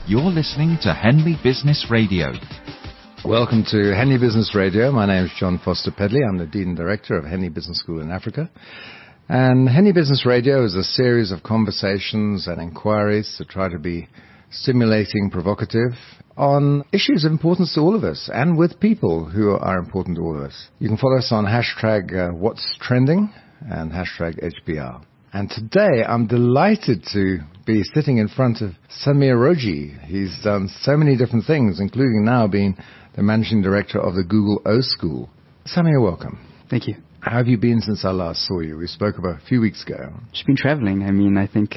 You're listening to Henley Business Radio. Welcome to Henley Business Radio. My name is John Foster Pedley. I'm the Dean and Director of Henley Business School in Africa. And Henley Business Radio is a series of conversations and inquiries to try to be stimulating, provocative, on issues of importance to all of us and with people who are important to all of us. You can follow us on hashtag What's Trending and hashtag HBR. And today I'm delighted to be sitting in front of Samir Roji. He's done so many different things, including now being the Managing Director of the Google O School. Samir, welcome. Thank you. How have you been since I last saw you? We spoke about a few weeks ago. Just been traveling. I think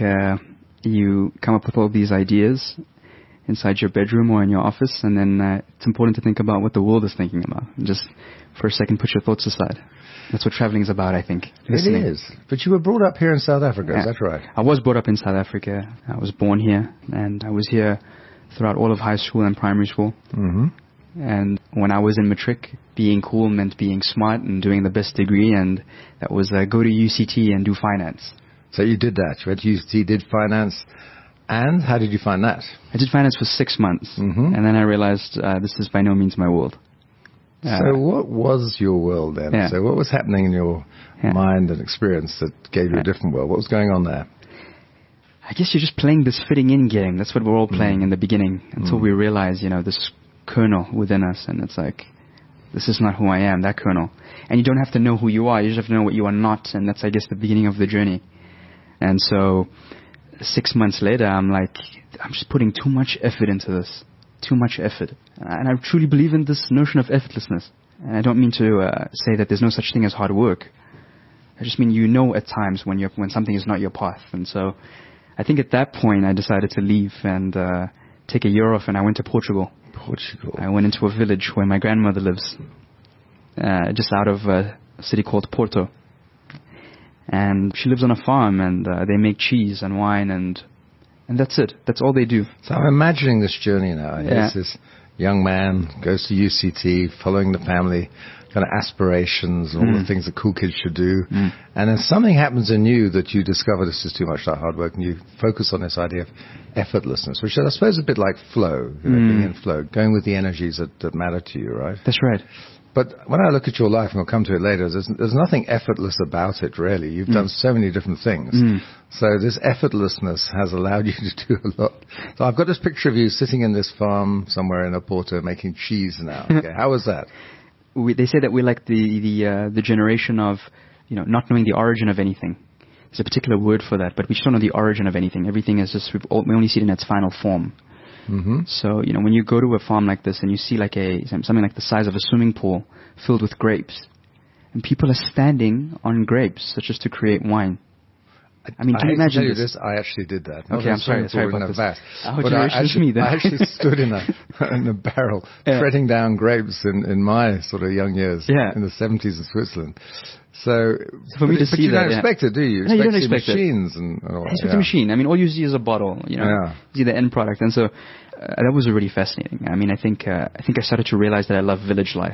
you come up with all these ideas inside your bedroom or in your office, and then it's important to think about what the world is thinking about. Just for a second, put your thoughts aside. That's what traveling is about, I think. Listening. It is. But you were brought up here in South Africa, Yeah. Is that right? I was brought up in South Africa. I was born here, and I was here throughout all of high school and primary school. Mm-hmm. And when I was in matric, being cool meant being smart and doing the best degree, and that was go to UCT and do finance. So you did that. You went to UCT, did finance. And how did you find that? I did finance for 6 months, Mm-hmm. and then I realized this is by no means my world. So what was your world then? Yeah. So what was happening in your mind and experience that gave you a different world? What was going on there? I guess you're just playing this fitting in game. That's what we're all playing in the beginning until we realize, this kernel within us, and it's like, this is not who I am, that kernel. And you don't have to know who you are, you just have to know what you are not, and that's, I guess, the beginning of the journey. And so 6 months later, I'm like, I'm just putting too much effort into this. Too much effort. And I truly believe in this notion of effortlessness. And I don't mean to say that there's no such thing as hard work. I just mean at times when something is not your path. And so I think at that point I decided to leave and take a year off, and I went to Portugal. Portugal. I went into a village where my grandmother lives, just out of a city called Porto. And she lives on a farm, and they make cheese and wine, and that's it. That's all they do. So I'm imagining this journey now. Yeah. Here's this young man, goes to UCT, following the family, kind of aspirations and all the things that cool kids should do. And then something happens in you that you discover this is too much like hard work, and you focus on this idea of effortlessness, which I suppose is a bit like flow, being in flow, going with the energies that matter to you, right? That's right. But when I look at your life, and we'll come to it later, there's nothing effortless about it, really. You've done so many different things. So this effortlessness has allowed you to do a lot. So I've got this picture of you sitting in this farm somewhere in Porto making cheese now. Okay, how was that? They say that we're like the generation of, not knowing the origin of anything. There's a particular word for that, but we just don't know the origin of anything. Everything is just, we only see it in its final form. Mm-hmm. So, when you go to a farm like this and you see like something like the size of a swimming pool filled with grapes, and people are standing on grapes such as to create wine. Can you imagine this? I actually did that. Okay, I'm sorry about this. But I actually stood in a barrel treading down grapes in my sort of young years in the 70s in Switzerland. So for me to see you don't expect it, do you? No, you don't expect machines and all that. You expect a machine. All you see is a bottle. You see the end product, and so that was really fascinating. I think I started to realize that I love village life.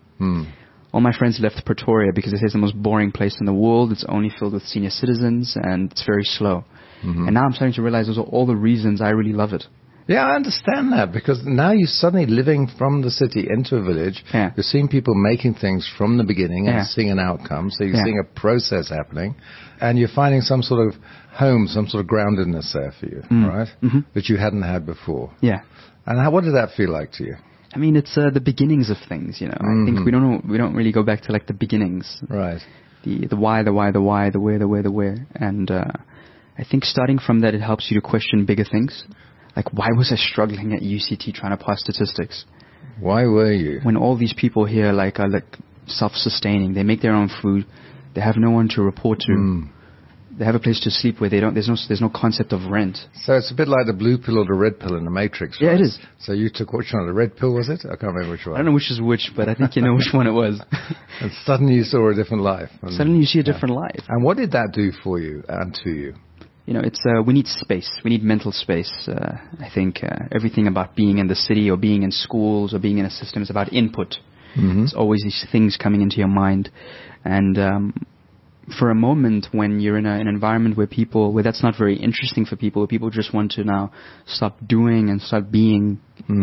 All my friends left Pretoria because they say it's the most boring place in the world. It's only filled with senior citizens, and it's very slow. And now I'm starting to realize those are all the reasons I really love it. Yeah, I understand that, because now you're suddenly living from the city into a village. Yeah. You're seeing people making things from the beginning and seeing an outcome. So you're seeing a process happening, and you're finding some sort of home, some sort of groundedness there for you, right? That you hadn't had before. Yeah. And what did that feel like to you? It's the beginnings of things, I think we don't really go back to like the beginnings. Right. The why, the where, the where. And I think starting from that, it helps you to question bigger things. Like, why was I struggling at UCT trying to pass statistics? Why were you? When all these people here are self-sustaining, they make their own food, they have no one to report to. They have a place to sleep where there's no concept of rent. So it's a bit like the blue pill or the red pill in the Matrix, right? Yeah, it is. So you took which one? The red pill, was it? I can't remember which one. I don't know which is which, but I think you know which one it was. And suddenly you saw a different life. Suddenly you see a different life. And what did that do for you and to you? We need space. We need mental space. I think everything about being in the city or being in schools or being in a system is about input. There's always these things coming into your mind. And for a moment, when you're in an environment where that's not very interesting for people, where people just want to now stop doing and start being,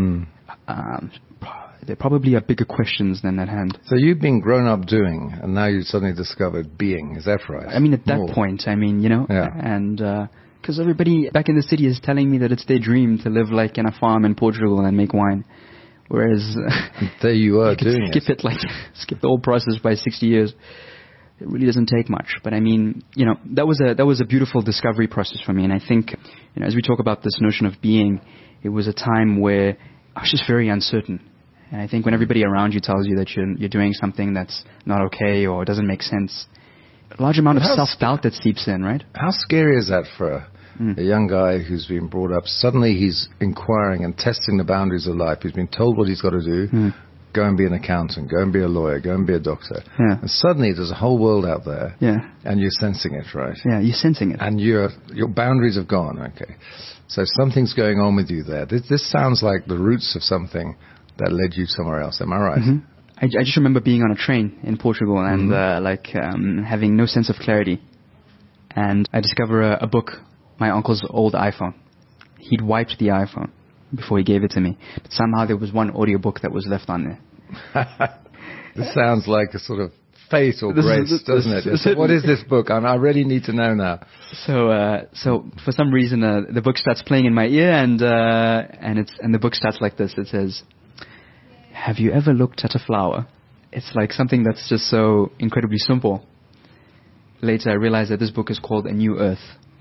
there probably are bigger questions than at hand. So you've been grown up doing, and now you suddenly discovered being. Is that right? I mean, at that point, and because everybody back in the city is telling me that it's their dream to live like in a farm in Portugal and make wine. Whereas there you are doing skip skip the whole process by 60 years. It really doesn't take much. But I mean, that was a beautiful discovery process for me. And I think, as we talk about this notion of being, it was a time where I was just very uncertain. And I think when everybody around you tells you that you're doing something that's not okay or doesn't make sense, a large amount of self-doubt that seeps in, right? How scary is that for a young guy who's been brought up? Suddenly he's inquiring and testing the boundaries of life. He's been told what he's got to do. Go and be an accountant, go and be a lawyer, go and be a doctor. Yeah. And suddenly there's a whole world out there. Yeah. And you're sensing it, right? Yeah, you're sensing it. And your boundaries have gone, okay. So something's going on with you there. This sounds like the roots of something that led you somewhere else. Am I right? I just remember being on a train in Portugal and having no sense of clarity. And I discover a book, my uncle's old iPhone. He'd wiped the iPhone before he gave it to me. But somehow there was one audiobook that was left on there. This sounds like a sort of fate or grace, doesn't it? What is this book? I really need to know now. So for some reason, the book starts playing in my ear, and the book starts like this. It says, "Have you ever looked at a flower?" It's like something that's just so incredibly simple. Later, I realized that this book is called A New Earth.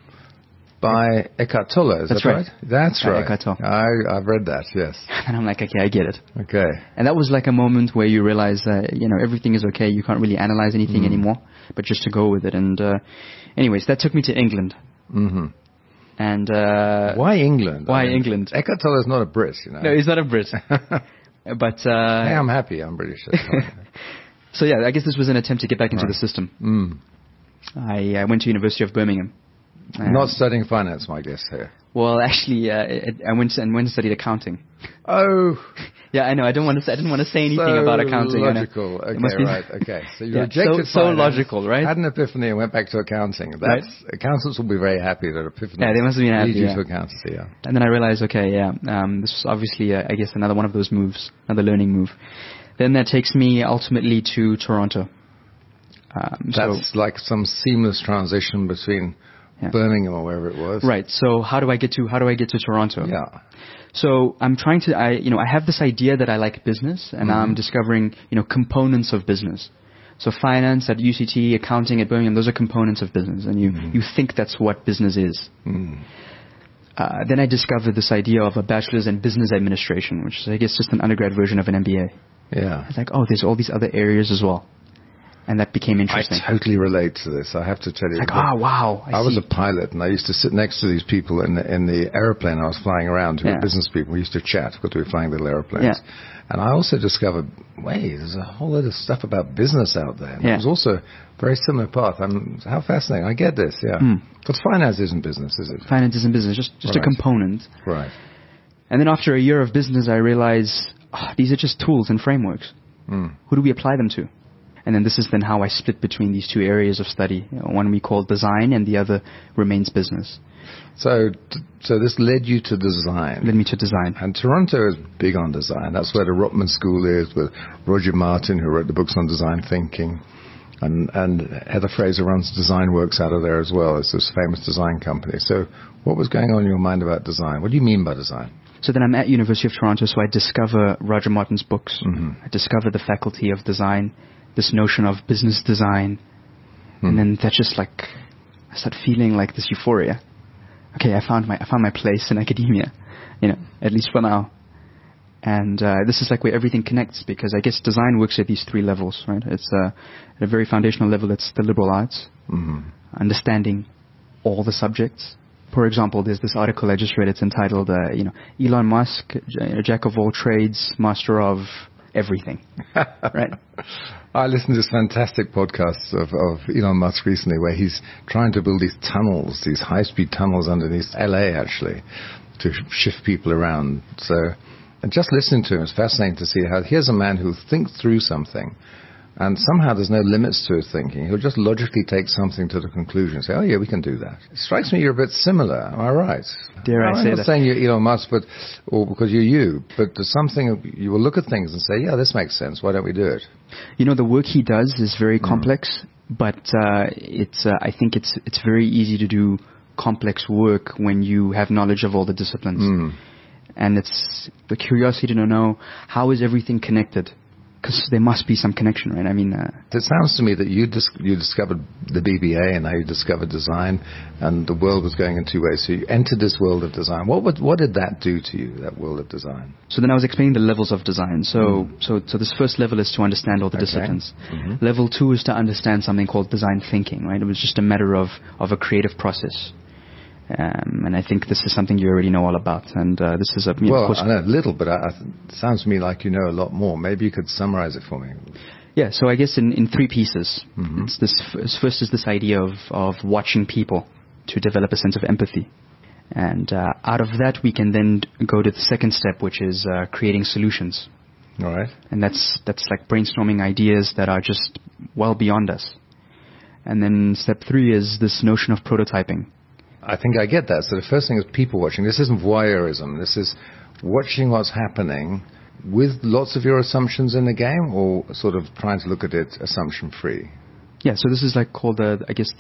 By Eckhart Tolle, is that right? That's right. Eckhart Tolle. I've read that, yes. And I'm like, okay, I get it. Okay. And that was like a moment where you realize that, everything is okay. You can't really analyze anything anymore, but just to go with it. And anyways, that took me to England. Mm-hmm. And why England? Why England? Eckhart Tolle is not a Brit, No, he's not a Brit. But hey, I'm happy. I'm British. So yeah, I guess this was an attempt to get back into the system. I went to University of Birmingham. Not studying finance, my guess here. Well, actually, I went and studied accounting. Oh. Yeah, I know. I didn't want to say anything about accounting. Logical. Okay, right. Okay. So you rejected finance. So logical, right? Had an epiphany and went back to accounting. Accountants will be very happy that epiphany. Yeah, they must be happy. Lead you to accountancy. Yeah. And then I realized, okay, this was obviously, I guess, another one of those moves, another learning move. Then that takes me ultimately to Toronto. That's like some seamless transition between Birmingham or wherever it was. Right. So how do I get to Toronto? Yeah. So I'm trying to, I have this idea that I like business, and I'm discovering, components of business. So finance at UCT, accounting at Birmingham, those are components of business, and you think that's what business is. Then I discovered this idea of a bachelor's in business administration, which is, I guess, just an undergrad version of an MBA. Yeah. It's like, there's all these other areas as well. And that became interesting. I totally relate to this. I have to tell you. It's like, wow. I was a pilot, and I used to sit next to these people in the aeroplane I was flying around, who were business people. We used to chat because we were flying little airplanes. Yeah. And I also discovered, there's a whole lot of stuff about business out there. And it was also a very similar path. How fascinating. I get this, Because finance isn't business, is it? Finance isn't business, just a component. Right. And then after a year of business, I realized, these are just tools and frameworks. Who do we apply them to? And then this is then how I split between these two areas of study. One we call design, and the other remains business. So this led you to design. Led me to design. And Toronto is big on design. That's where the Rotman School is, with Roger Martin, who wrote the books on design thinking. And Heather Fraser runs Design Works out of there as well. It's this famous design company. So what was going on in your mind about design? What do you mean by design? So then I'm at University of Toronto, so I discover Roger Martin's books. I discover the faculty of design, this notion of business design. And then that's just like, I start feeling like this euphoria. Okay, I found my place in academia, at least for now. And this is like where everything connects, because I guess design works at these three levels, right? It's at a very foundational level, it's the liberal arts, understanding all the subjects. For example, there's this article I just read. It's entitled, Elon Musk, jack of all trades, master of everything. Right? I listened to this fantastic podcast of Elon Musk recently, where he's trying to build these tunnels, these high-speed tunnels underneath LA, actually, to shift people around. So, and just listening to him, it's fascinating to see how here's a man who thinks through something, And somehow there's no limits to his thinking. He'll just logically take something to the conclusion and say, oh, yeah, we can do that. It strikes me you're a bit similar. Am I right? Dare I say that? I'm not saying you're Elon Musk, or because you're you, but there's something, you will look at things and say, yeah, this makes sense. Why don't we do it? You know, the work he does is very complex, but I think it's very easy to do complex work when you have knowledge of all the disciplines. And it's the curiosity to know, how is everything connected? Because there must be some connection, right? I mean... it sounds to me that you discovered the BBA and how you discovered design, and the world was going in two ways. So you entered this world of design. What did that do to you, that world of design? So then I was explaining the levels of design. So this first level is to understand all the disciplines. Level 2 is to understand something called design thinking, right? It was just a matter of a creative process. And I think this is something you already know all about. And this is I know a little, but it sounds to me like you know a lot more. Maybe you could summarize it for me. Yeah, so I guess in three pieces. First is this idea of watching people to develop a sense of empathy. And out of that, we can then go to the second step, which is creating solutions. All right. And that's like brainstorming ideas that are just well beyond us. And then step 3 is this notion of prototyping. I think I get that. So the first thing is people watching. This isn't voyeurism. This is watching what's happening with lots of your assumptions in the game, or sort of trying to look at it assumption-free. Yeah, so this is like called, the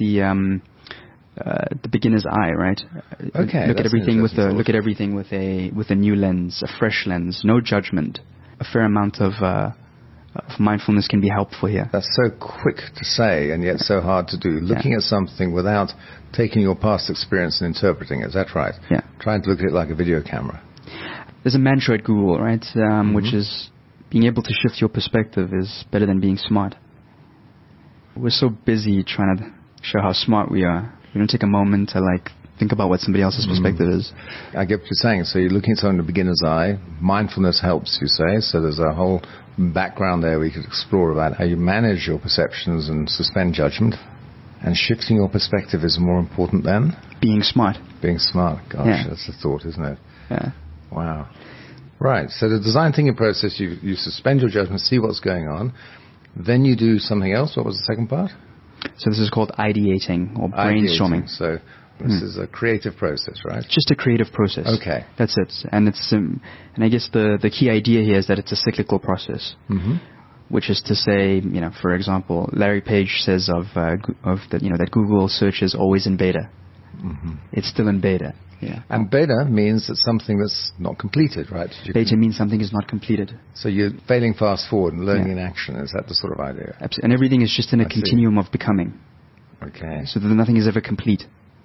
beginner's eye, right? Okay. Look at everything with a new lens, a fresh lens, no judgment. A fair amount of mindfulness can be helpful here. That's so quick to say and yet so hard to do. Looking at something without taking your past experience and interpreting it. Is that right? Yeah. Trying to look at it like a video camera. There's a mantra at Google, right, which is being able to shift your perspective is better than being smart. We're so busy trying to show how smart we are. We don't take a moment to think about what somebody else's perspective is. I get what you're saying. So you're looking at something in the beginner's eye. Mindfulness helps, you say. So there's a whole background there we could explore about how you manage your perceptions and suspend judgment. And shifting your perspective is more important than? Being smart. Being smart. Gosh, that's a thought, isn't it? Yeah. Wow. Right. So the design thinking process, you suspend your judgment, see what's going on. Then you do something else. What was the second part? So this is called ideating or brainstorming. So this is a creative process, right? Just a creative process. Okay. That's it. And it's and I guess the key idea here is that it's a cyclical process. Which is to say, for example, Larry Page says that Google search is always in beta. It's still in beta. Yeah. And beta means that something that's not completed, right? Beta means something is not completed. So you're failing fast forward and learning in action. Is that the sort of idea? Absolutely. And everything is just in a continuum of becoming. Okay. So that nothing is ever complete.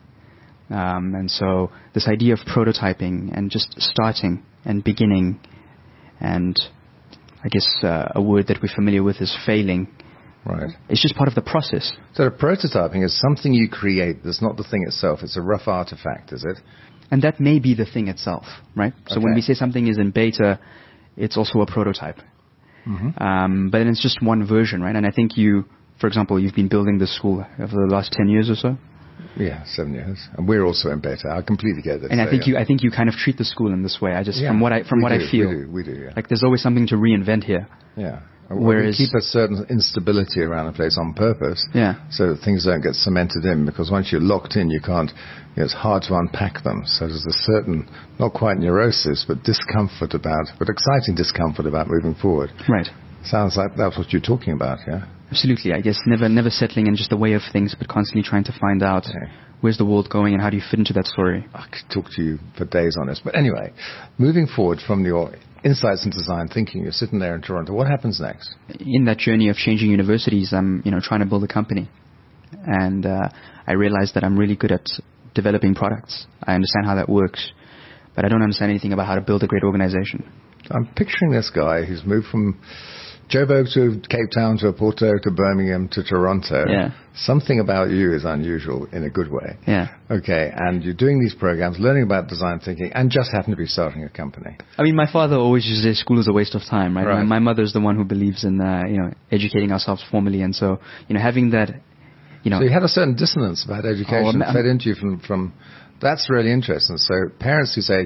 And so this idea of prototyping and just starting and beginning, and I guess a word that we're familiar with is failing. Right. It's just part of the process. So the prototyping is something you create. That's not the thing itself. It's a rough artifact, is it? And that may be the thing itself, right? So when we say something is in beta, it's also a prototype. But then it's just one version, right? And I think for example, you've been building this school over the last 10 years or so? Yeah, 7 years. And we're also in beta. I completely get that. And I think you kind of treat the school in this way. From what I feel. We do, yeah. Like there's always something to reinvent here. Yeah. Whereas we keep a certain instability around a place on purpose, so that things don't get cemented in. Because once you're locked in, you can't. It's hard to unpack them. So there's a certain, not quite neurosis, but exciting discomfort about moving forward. Right. Sounds like that's what you're talking about, yeah. Absolutely. I guess never settling in just the way of things, but constantly trying to find out where's the world going and how do you fit into that story. I could talk to you for days on this, but anyway, moving forward from your insights in design thinking, you're sitting there in Toronto. What happens next? In that journey of changing universities, I'm trying to build a company, and I realized that I'm really good at developing products. I understand how that works, but I don't understand anything about how to build a great organization. I'm picturing this guy who's moved from Joburg to Cape Town to Porto to Birmingham to Toronto. Yeah. Something about you is unusual in a good way. Yeah. Okay, and you're doing these programs, learning about design thinking, and just happen to be starting a company. I mean, my father always used to say school is a waste of time, right? My mother's the one who believes in educating ourselves formally, and so having that. So you had a certain dissonance about education fed into you from. That's really interesting. So parents who say,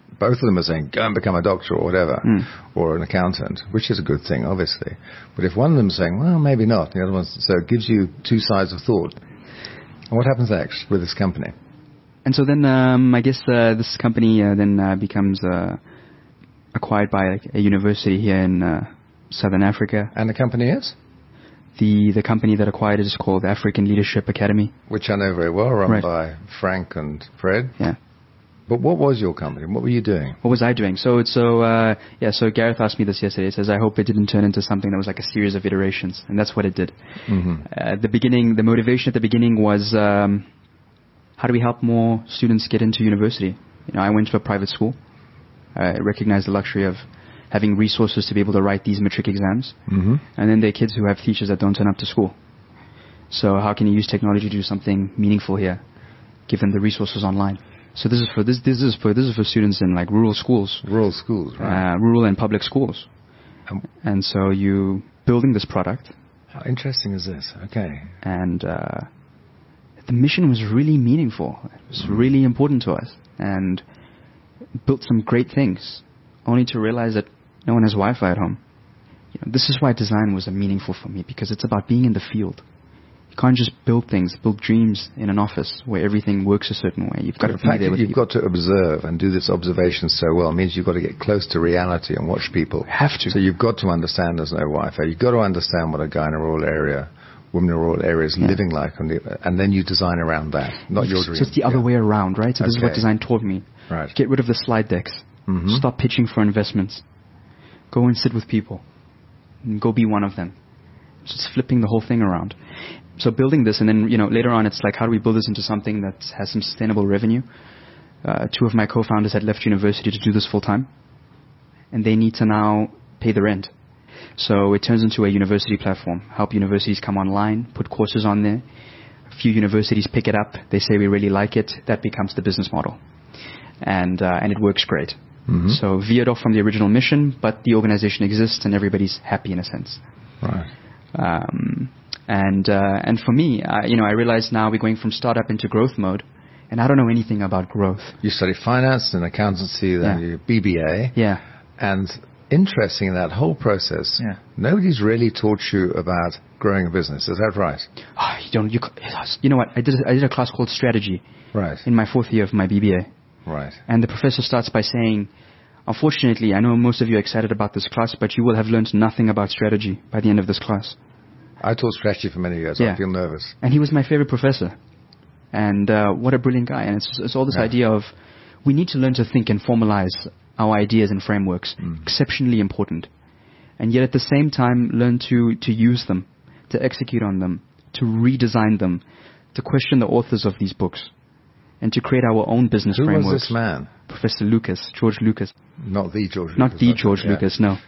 both of them are saying, go and become a doctor or whatever, or an accountant, which is a good thing, obviously. But if one of them is saying, well, maybe not, the other one's, so it gives you two sides of thought. And what happens next with this company? And so then I guess this company then becomes acquired by a university here in Southern Africa. And the company is? The company that acquired it is called African Leadership Academy. Which I know very well, run Right. by Frank and Fred. Yeah. But what was your company? What were you doing? What was I doing? So Gareth asked me this yesterday. He says, I hope it didn't turn into something that was like a series of iterations. And that's what it did. At the beginning, the motivation at the beginning was, how do we help more students get into university? You know, I went to a private school. I recognized the luxury of having resources to be able to write these matric exams. And then there are kids who have teachers that don't turn up to school. So how can you use technology to do something meaningful here, given the resources online? So this is for students in like rural schools. Rural schools, right. Rural and public schools. And so you building this product. How interesting is this? Okay. And the mission was really meaningful. It was really important to us. And built some great things, only to realize that no one has Wi-Fi at home. You know, this is why design was meaningful for me, because it's about being in the field. You can't just build things, build dreams in an office where everything works a certain way. You've got to be there with you've people. got to observe and do this observation so well means you've got to get close to reality and watch people. You have to. So you've got to understand there's no Wi-Fi. You've got to understand what a guy in a rural area, woman in a rural area is living like, and then you design around that, not your dream. So it's the other way around, right? So this is what design taught me. Right. Get rid of the slide decks. Stop pitching for investments. Go and sit with people. And go be one of them. Just flipping the whole thing around. So building this, and then, you know, later on it's like, how do we build this into something that has some sustainable revenue? Two of my co-founders had left university to do this full time. And they need to now pay the rent. So it turns into a university platform. Help universities come online, put courses on there. A few universities pick it up. They say we really like it. That becomes the business model. And it works great. So veered off from the original mission, but the organization exists and everybody's happy in a sense. Right. And for me, I realize now we're going from startup into growth mode, and I don't know anything about growth. You studied finance and accountancy, then you BBA. Yeah. And interesting in that whole process, nobody's really taught you about growing a business. Is that right? Oh, you know what? I did a class called strategy. Right. In my 4th year of my BBA. Right. And the professor starts by saying, unfortunately, I know most of you are excited about this class, but you will have learned nothing about strategy by the end of this class. I taught strategy for many years. I feel nervous. And he was my favorite professor. And what a brilliant guy. And it's all this idea of we need to learn to think and formalize our ideas and frameworks. Exceptionally important. And yet at the same time, learn to use them, to execute on them, to redesign them, to question the authors of these books, and to create our own business frameworks. Who was this man? Professor Lucas, George Lucas. Not the George Lucas. Not the George Lucas, no.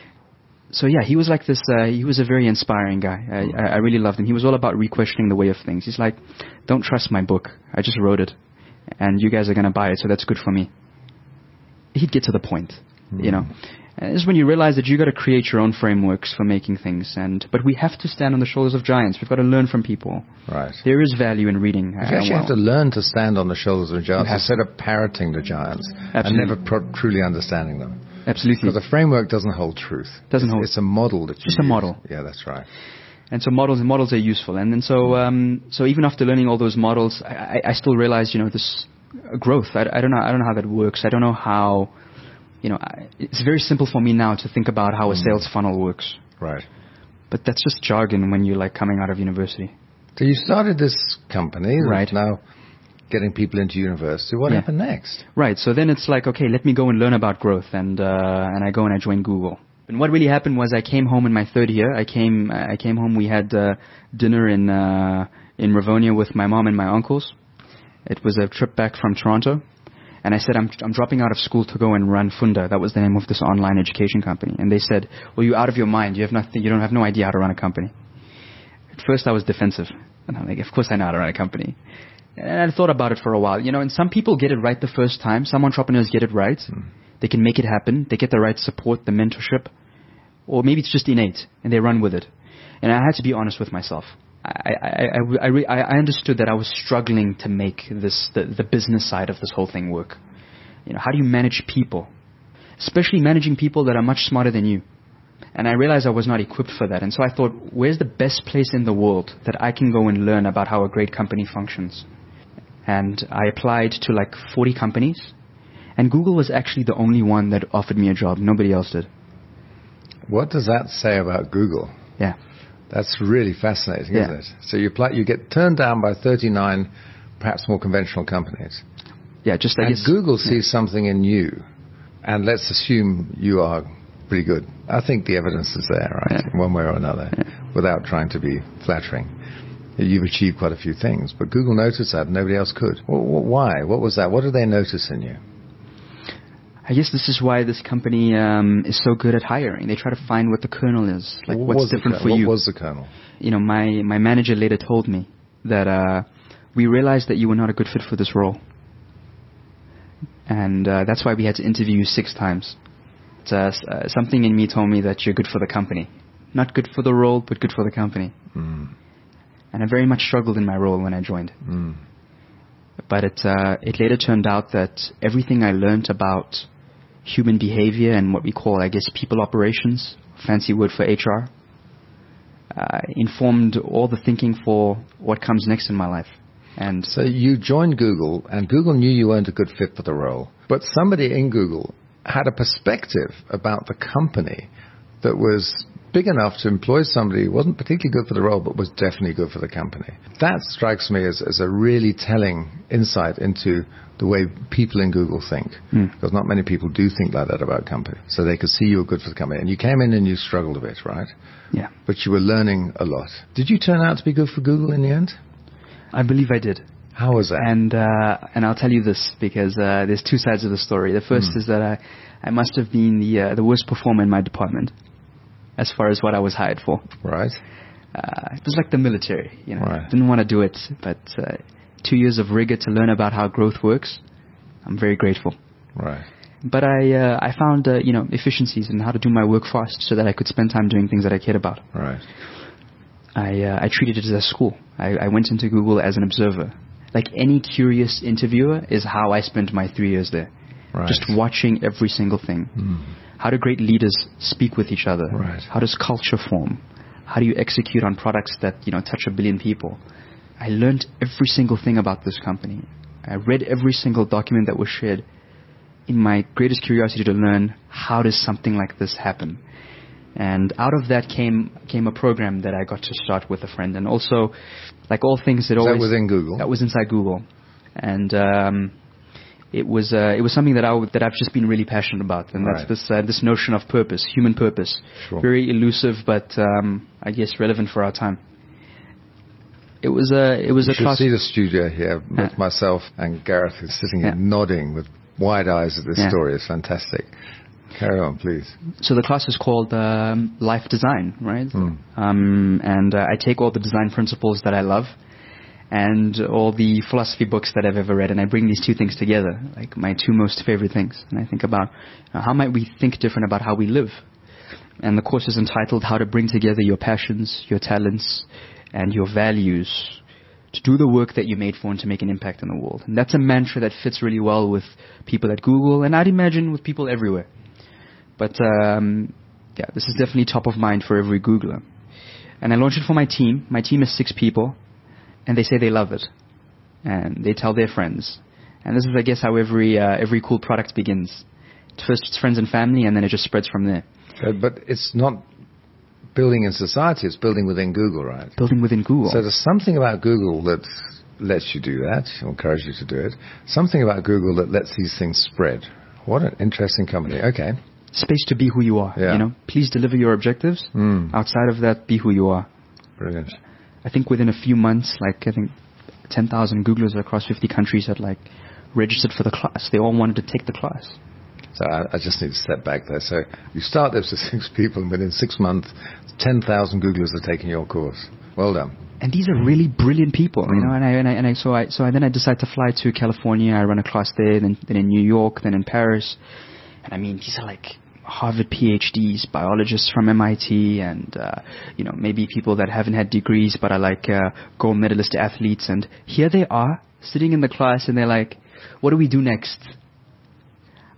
So yeah, he was like this, he was a very inspiring guy. I really loved him. He was all about re-questioning the way of things. He's like, don't trust my book. I just wrote it. And you guys are going to buy it, so that's good for me. He'd get to the point, you know. And this is when you realize that you got to create your own frameworks for making things. But we have to stand on the shoulders of giants. We've got to learn from people. Right. There is value in reading. You actually have to learn to stand on the shoulders of giants instead of parroting the giants and never truly understanding them. Absolutely. Because the framework doesn't hold truth. It's a model that you Just a model. Yeah, that's right. And so models are useful. And then so even after learning all those models, I still realize, you know, this growth. I don't know how that works. I don't know how. You know, it's very simple for me now to think about how a sales funnel works. Right. But that's just jargon when you're like coming out of university. So you started this company right now, getting people into university. What happened next? Right. So then it's like, okay, let me go and learn about growth, and I go and I join Google. And what really happened was I came home in my 3rd year. I came home. We had dinner in Rivonia with my mom and my uncles. It was a trip back from Toronto. And I said, I'm dropping out of school to go and run Funda. That was the name of this online education company. And they said, well, you're out of your mind. You don't have no idea how to run a company. At first I was defensive. And I'm like, of course I know how to run a company. And I thought about it for a while. You know, and some people get it right the first time. Some entrepreneurs get it right. They can make it happen. They get the right support, the mentorship. Or maybe it's just innate and they run with it. And I had to be honest with myself. I understood that I was struggling to make the business side of this whole thing work. how do you manage people? Especially managing people that are much smarter than you. And I realized I was not equipped for that. And so I thought, where's the best place in the world that I can go and learn about how a great company functions? And I applied to like 40 companies. And Google was actually the only one that offered me a job. Nobody else did. What does that say about Google? Yeah. That's really fascinating, isn't it? So you get turned down by 39 perhaps more conventional companies. Yeah, just I guess. Google sees something in you. And let's assume you are pretty good. I think the evidence is there, right? Yeah. One way or another, without trying to be flattering. You've achieved quite a few things, but Google noticed that. Nobody else could. Why? What was that? What did they notice in you? I guess this is why this company is so good at hiring. They try to find what the kernel is, like what's different for you. What was the kernel? My manager later told me that we realized that you were not a good fit for this role. And that's why we had to interview you 6 times. Something in me told me that you're good for the company. Not good for the role, but good for the company. Mm. And I very much struggled in my role when I joined. Mm. But it later turned out that everything I learned about human behavior and what we call, I guess, people operations, fancy word for HR, informed all the thinking for what comes next in my life. And so you joined Google, and Google knew you weren't a good fit for the role. But somebody in Google had a perspective about the company that was big enough to employ somebody who wasn't particularly good for the role, but was definitely good for the company. That strikes me as a really telling insight into the way people in Google think. Because not many people do think like that about companies. So they could see you were good for the company. And you came in and you struggled a bit, right? Yeah. But you were learning a lot. Did you turn out to be good for Google in the end? I believe I did. How was that? And I'll tell you this, because there's 2 sides of the story. The first is that I must have been the worst performer in my department as far as what I was hired for. Right. It was like the military, Right. Didn't want to do it, but 2 years of rigor to learn about how growth works. I'm very grateful. Right. But I found efficiencies in how to do my work fast so that I could spend time doing things that I cared about. Right. I treated it as a school. I went into Google as an observer. Like any curious interviewer is how I spent my 3 years there. Right. Just watching every single thing. How do great leaders speak with each other? Right. How does culture form? How do you execute on products that touch 1 billion people? I learned every single thing about this company. I read every single document that was shared in my greatest curiosity to learn how does something like this happen. And out of that came a program that I got to start with a friend. And also, like all things, that within Google? That was inside Google. And it was something that I've just been really passionate about. And that's this notion of purpose, human purpose. Sure. Very elusive, but I guess relevant for our time. It was a class. You should see the studio here with myself and Gareth, who's sitting here nodding with wide eyes at this story. It's fantastic. Carry on, please. So the class is called Life Design, right? And I take all the design principles that I love and all the philosophy books that I've ever read, and I bring these 2 things together, like my 2 most favorite things. And I think about how might we think different about how we live. And the course is entitled How to Bring Together Your Passions, Your Talents, and Your Values to do the work that you're made for and to make an impact in the world. And that's a mantra that fits really well with people at Google, and I'd imagine with people everywhere. But this is definitely top of mind for every Googler. And I launched it for my team. My team is 6 people, and they say they love it. And they tell their friends. And this is, I guess, how every cool product begins. First it's friends and family, and then it just spreads from there. But it's not building in society, it's building within Google, right? Building within Google. So there's something about Google that lets you do that, or encourages you to do it. Something about Google that lets these things spread. What an interesting company. Okay. Space to be who you are. Yeah. Please deliver your objectives. Outside of that, be who you are. Brilliant. I think within a few months, 10,000 Googlers across 50 countries had registered for the class. They all wanted to take the class. So I just need to step back there. So you start this with 6 people, and within 6 months, 10,000 Googlers are taking your course. Well done. And these are really brilliant people, So then I decided to fly to California. I run a class there, then in New York, then in Paris. And I mean, these are Harvard PhDs, biologists from MIT, and maybe people that haven't had degrees but are gold medalist athletes. And here they are sitting in the class, and they're like, "What do we do next?"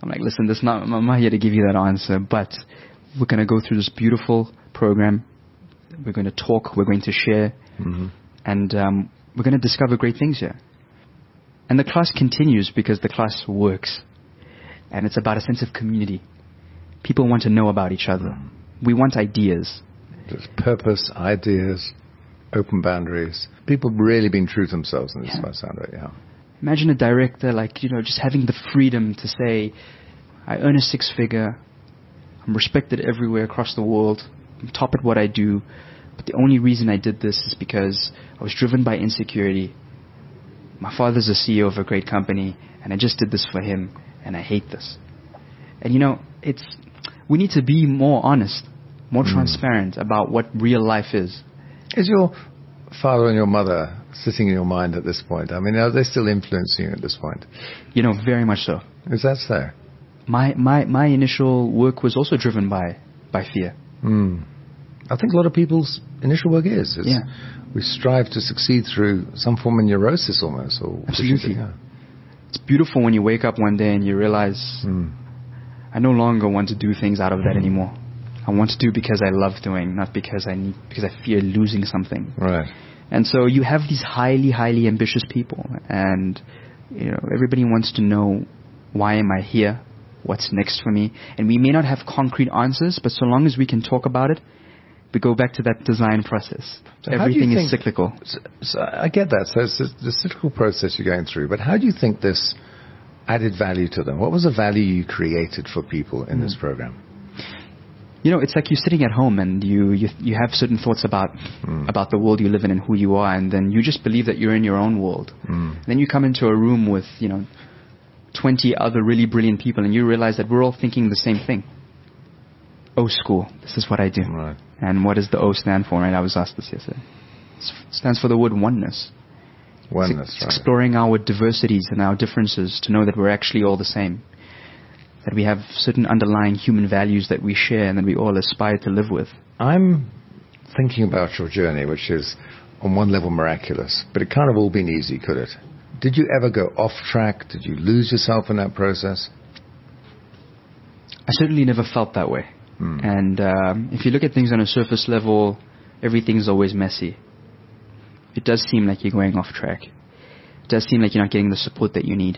I'm like, listen, I'm not here to give you that answer, but we're going to go through this beautiful program. We're going to talk. We're going to share. Mm-hmm. And we're going to discover great things here. And the class continues because the class works. And it's about a sense of community. People want to know about each other. We want ideas. There's purpose, ideas, open boundaries. People really being true to themselves in this by the sound of it, yeah. Imagine a director just having the freedom to say, I earn a six-figure, I'm respected everywhere across the world, I'm top at what I do, but the only reason I did this is because I was driven by insecurity. My father's a CEO of a great company, and I just did this for him, and I hate this. And we need to be more honest, more transparent about what real life is. Is your father and your mother sitting in your mind at this point? I mean, are they still influencing you at this point? Very much so. Is that so? My initial work was also driven by fear. I think a lot of people's initial work is. We strive to succeed through some form of neurosis almost. Or absolutely. It's beautiful when you wake up one day and you realize, I no longer want to do things out of that anymore. I want to do because I love doing, not because I fear losing something. Right. And so you have these highly, highly ambitious people, and everybody wants to know, why am I here? What's next for me? And we may not have concrete answers, but so long as we can talk about it, we go back to that design process. So everything is cyclical. So I get that. So it's the cyclical process you're going through. But how do you think this added value to them? What was the value you created for people in this program? It's like you're sitting at home and you have certain thoughts about the world you live in and who you are, and then you just believe that you're in your own world. Then you come into a room with 20 other really brilliant people, and you realize that we're all thinking the same thing. O school, this is what I do. Right. And what does the O stand for? Right? I was asked this yesterday. It stands for the word oneness. Oneness, it's exploring our diversities and our differences to know that we're actually all the same. That we have certain underlying human values that we share and that we all aspire to live with. I'm thinking about your journey, which is on one level miraculous, but it can't have all been easy, could it? Did you ever go off track? Did you lose yourself in that process? I certainly never felt that way. And if you look at things on a surface level, everything's always messy. It does seem like you're going off track. It does seem like you're not getting the support that you need.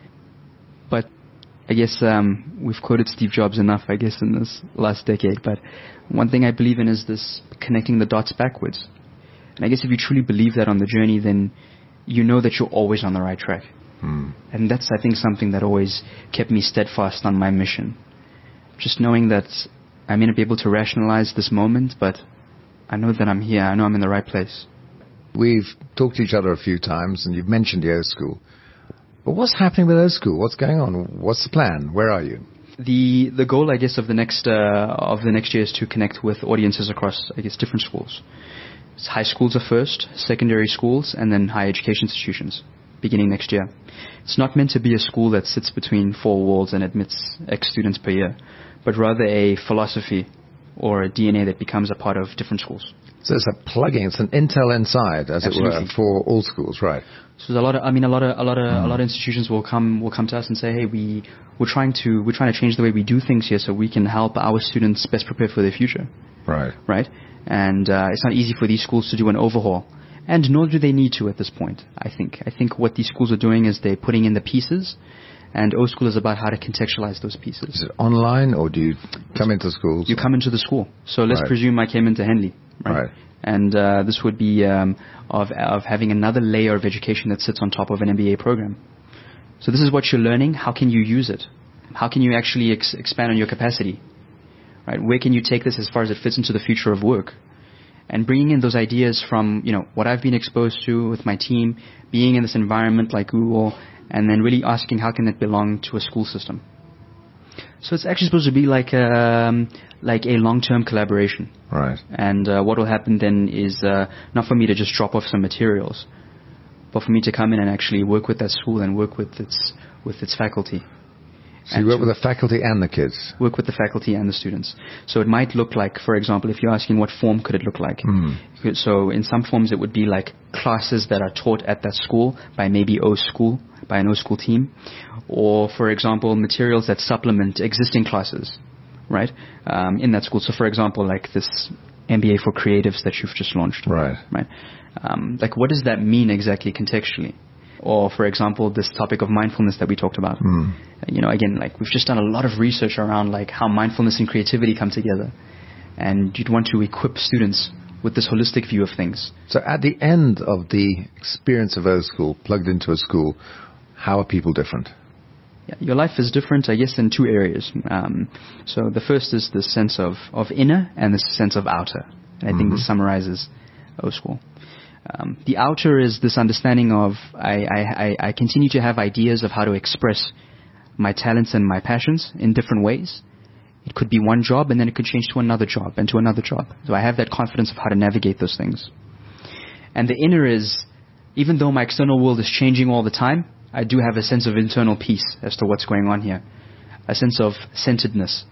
But I guess we've quoted Steve Jobs enough, I guess, in this last decade. But one thing I believe in is this connecting the dots backwards. And I guess if you truly believe that on the journey, then you know that you're always on the right track. And that's, I think, something that always kept me steadfast on my mission. Just knowing that I may not be able to rationalize this moment, but I know that I'm here. I know I'm in the right place. We've talked to each other a few times, and you've mentioned the O School. But what's happening with O School? What's going on? What's the plan? Where are you? The goal, I guess, of the next year is to connect with audiences across, I guess, different schools. It's high schools are first, secondary schools, and then higher education institutions, beginning next year. It's not meant to be a school that sits between four walls and admits X students per year, but rather a philosophy or a DNA that becomes a part of different schools. So it's a plugin, it's an Intel inside, as Absolutely. it were, for all schools, right? So there's a lot of institutions will come to us and say, hey, we're trying to change the way we do things here so we can help our students best prepare for their future. Right? And it's not easy for these schools to do an overhaul. And nor do they need to at this point, I think. I think what these schools are doing is they're putting in the pieces, and O School is about how to contextualize those pieces. Is it online, or do you come into schools? You come into the school. So let's presume I came into Henley. Right. And this would be of having another layer of education that sits on top of an MBA program. So this is what you're learning. How can you use it? How can you actually expand on your capacity? Right? Where can you take this as far as it fits into the future of work? And bringing in those ideas from, what I've been exposed to with my team, being in this environment like Google, and then really asking how can it belong to a school system. So it's actually supposed to be like a long-term collaboration. Right. And what will happen then is not for me to just drop off some materials, but for me to come in and actually work with that school and work with its faculty. So you work with the faculty and the kids? Work with the faculty and the students. So it might look like, for example, if you're asking what form could it look like. So in some forms it would be like classes that are taught at that school by maybe by an O School team. Or, for example, materials that supplement existing classes, right, in that school. So, for example, like this MBA for Creatives that you've just launched. Right. Like, what does that mean exactly contextually? Or, for example, this topic of mindfulness that we talked about. Again, like we've just done a lot of research around like how mindfulness and creativity come together. And you'd want to equip students with this holistic view of things. So at the end of the experience of O School, plugged into a school, how are people different? Yeah, your life is different, I guess, in two areas. So the first is the sense of inner and the sense of outer. And I think this summarizes O School. The outer is this understanding of I continue to have ideas of how to express my talents and my passions in different ways. It could be one job, and then it could change to another job and to another job. So I have that confidence of how to navigate those things. And the inner is, even though my external world is changing all the time, I do have a sense of internal peace as to what's going on here, a sense of centeredness.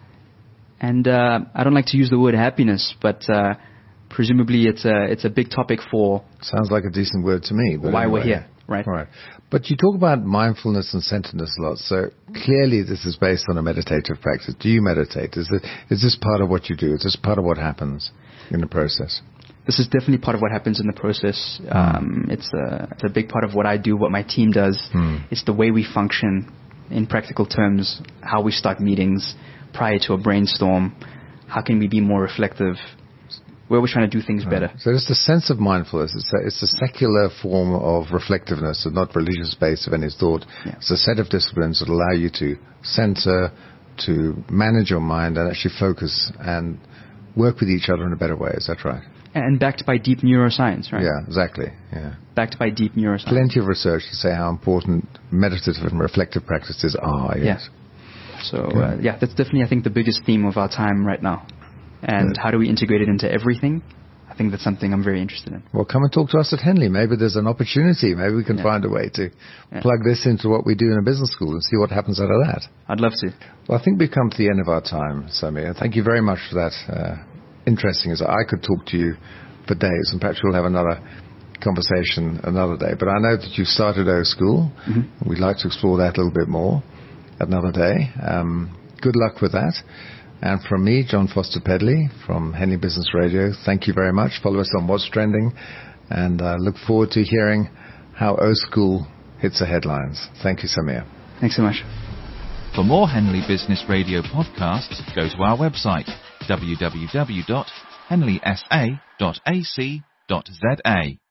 And I don't like to use the word happiness, but presumably it's a big topic for... Sounds like a decent word to me. But why anyway. we're here, right? Right. But you talk about mindfulness and centeredness a lot, so clearly this is based on a meditative practice. Do you meditate? Is this part of what you do? Is this part of what happens in the process? This is definitely part of what happens in the process. It's a big part of what I do, what my team does. It's the way we function in practical terms, how we start meetings prior to a brainstorm. How can we be more reflective? Where we're trying to do things better. So it's the sense of mindfulness. It's a secular form of reflectiveness, and not religious base of any thought. Yeah. It's a set of disciplines that allow you to center, to manage your mind, and actually focus and work with each other in a better way. Is that right? And backed by deep neuroscience, right? Yeah, exactly. Yeah. Backed by deep neuroscience. Plenty of research to say how important meditative and reflective practices are. Yes. Yeah. So that's definitely, I think, the biggest theme of our time right now. And how do we integrate it into everything? I think that's something I'm very interested in. Well, come and talk to us at Henley. Maybe there's an opportunity. Maybe we can find a way to plug this into what we do in a business school and see what happens out of that. I'd love to. Well, I think we've come to the end of our time, Samir. Thank you very much for that. Interesting as I could talk to you for days, and perhaps we'll have another conversation another day. But I know that you've started O School. We'd like to explore that a little bit more another day. Good luck with that. And from me, John Foster Pedley from Henley Business Radio, thank you very much. Follow us on What's Trending, and look forward to hearing how O School hits the headlines. Thank you, Samir. Thanks so much. For more Henley Business Radio podcasts, go to our website, www.henleysa.ac.za.